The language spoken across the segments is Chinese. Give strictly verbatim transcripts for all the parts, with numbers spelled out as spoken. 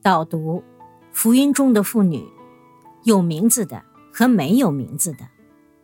导读：福音中的妇女，有名字的和没有名字的。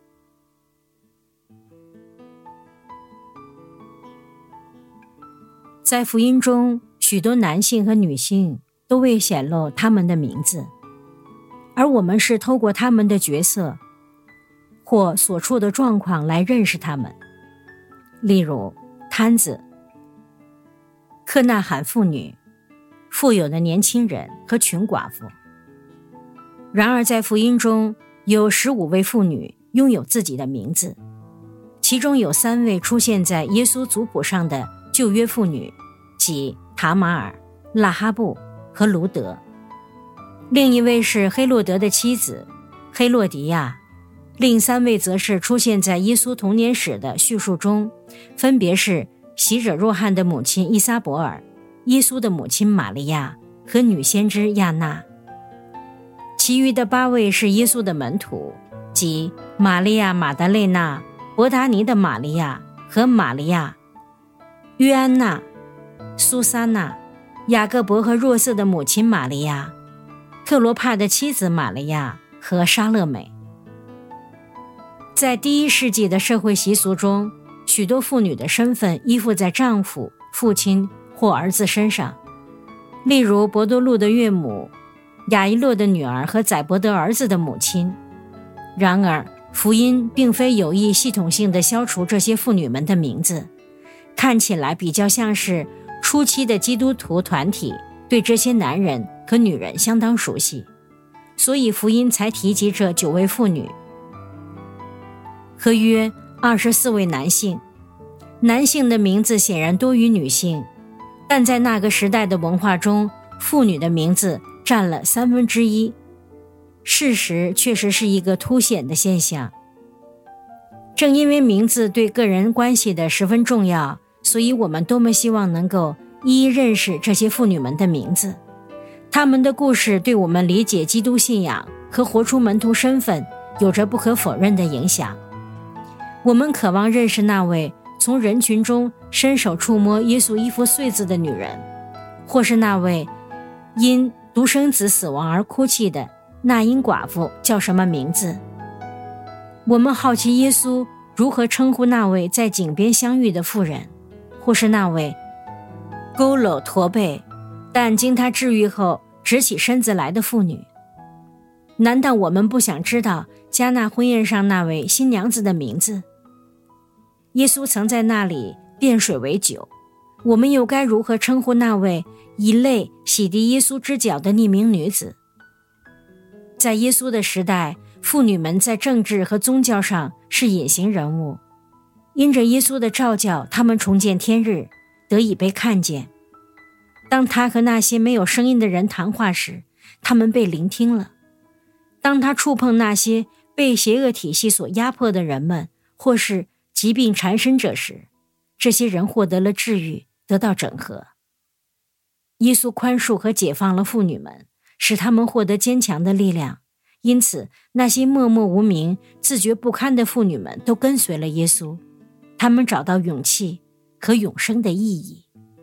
在福音中，许多男性和女性都未显露他们的名字，而我们是透过他们的角色或所处的状况来认识他们。例如，摊子、克纳罕妇女、富有的年轻人和穷寡妇。然而在福音中，有十五位妇女拥有自己的名字，其中有三位出现在耶稣族谱上的旧约妇女，即塔玛尔、拉哈布和卢德。另一位是黑洛德的妻子黑洛迪亚，另三位则是出现在耶稣童年史的叙述中，分别是洗者若翰的母亲伊撒伯尔、耶稣的母亲玛利亚和女先知亚娜。其余的八位是耶稣的门徒，即玛利亚马达肋纳、伯达尼的玛利亚和玛利亚、约安娜、苏撒娜、雅各伯和若瑟的母亲玛利亚、克罗帕的妻子玛利亚和沙勒美。在第一世纪的社会习俗中，许多妇女的身份依附在丈夫、父亲或儿子身上，例如伯多禄的岳母、亚伊洛的女儿和载伯德儿子的母亲。然而，福音并非有意系统性地消除这些妇女们的名字，看起来比较像是初期的基督徒团体对这些男人和女人相当熟悉，所以福音才提及这九位妇女和约二十四位男性。男性的名字显然多于女性，但在那个时代的文化中，妇女的名字占了三分之一。事实确实是一个凸显的现象。正因为名字对个人关系的十分重要，所以我们多么希望能够一一认识这些妇女们的名字。她们的故事对我们理解基督信仰和活出门徒身份有着不可否认的影响。我们渴望认识那位从人群中伸手触摸耶稣衣服穗子的女人，或是那位因独生子死亡而哭泣的那因寡妇叫什么名字。我们好奇耶稣如何称呼那位在井边相遇的妇人，或是那位佝偻驼背但经他治愈后直起身子来的妇女。难道我们不想知道迦纳婚宴上那位新娘子的名字？耶稣曾在那里变水为酒，我们又该如何称呼那位以泪洗涤耶稣之脚的匿名女子？在耶稣的时代，妇女们在政治和宗教上是隐形人物，因着耶稣的召叫，他们重见天日，得以被看见。当他和那些没有声音的人谈话时，他们被聆听了。当他触碰那些被邪恶体系所压迫的人们，或是疾病缠身者时，这些人获得了治愈，得到整合。耶稣宽恕和解放了妇女们，使他们获得坚强的力量。因此，那些默默无名、自觉不堪的妇女们都跟随了耶稣，他们找到勇气和永生的意义。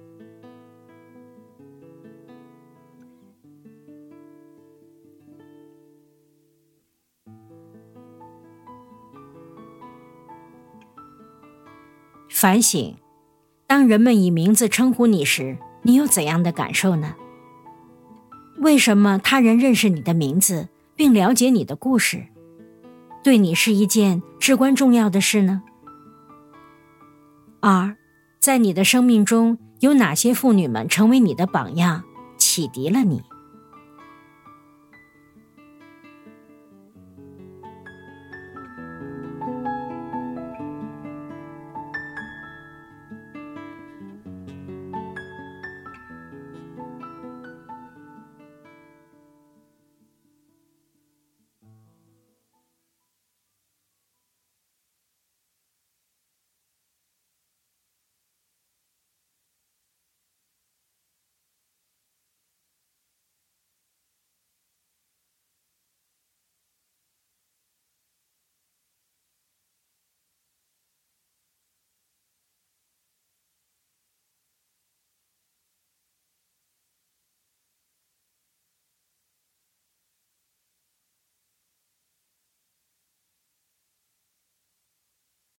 反省：当人们以名字称呼你时，你有怎样的感受呢？为什么他人认识你的名字并了解你的故事，对你是一件至关重要的事呢？二，在你的生命中有哪些妇女们成为你的榜样，启迪了你？